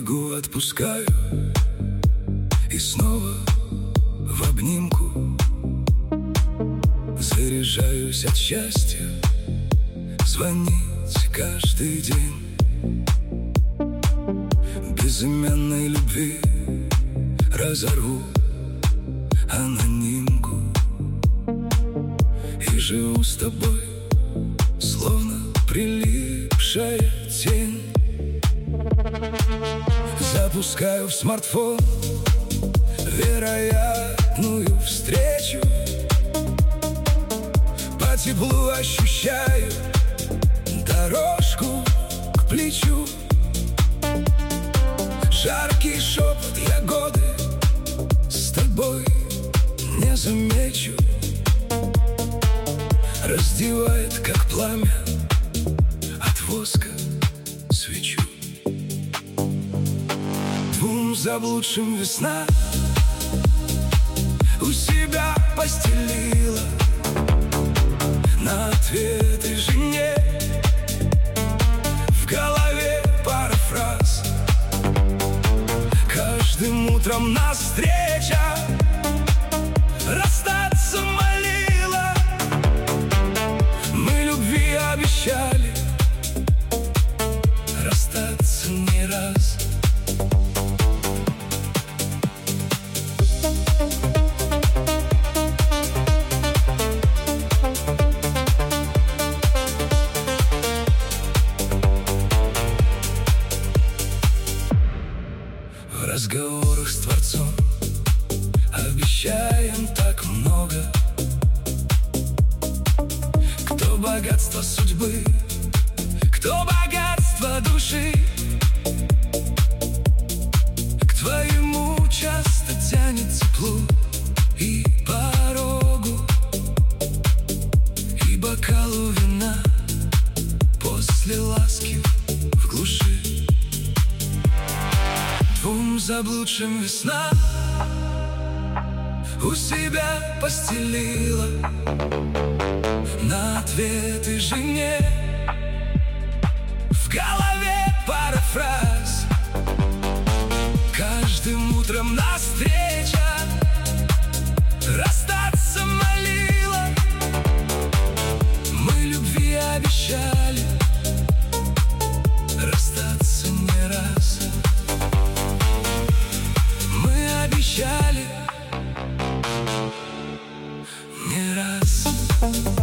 берегу отпускаю и снова в обнимку. Заряжаюсь от счастья звонить каждый день безымянной любви. Разорву анонимку и живу с тобой, словно прилипшая тень. Запускаю в смартфон вероятную встречу. По теплу ощущаю дорожку к плечу. Жаркий шепот ягоды с тобой не замечу. Раздевает, как пламя, от воска свечу. Двум заблудшим весна у себя постелила на ответы жене. В голове пара фраз, каждым утром нас встреча. Расстаться молила, мы любви обещали расстаться не раз. В разговорах с Творцом обещаем так много. Кто богатство судьбы, кто богатство души, к твоему часто тянет теплу и порогу, и бокалу вина после ласки в глуши. Двум заблудшим весна у себя постелила на ответы жене. В голове пара фраз, каждым утром нас встреча. Расстаться молила, мы любви обещали расстаться не раз. Мы обещали не раз.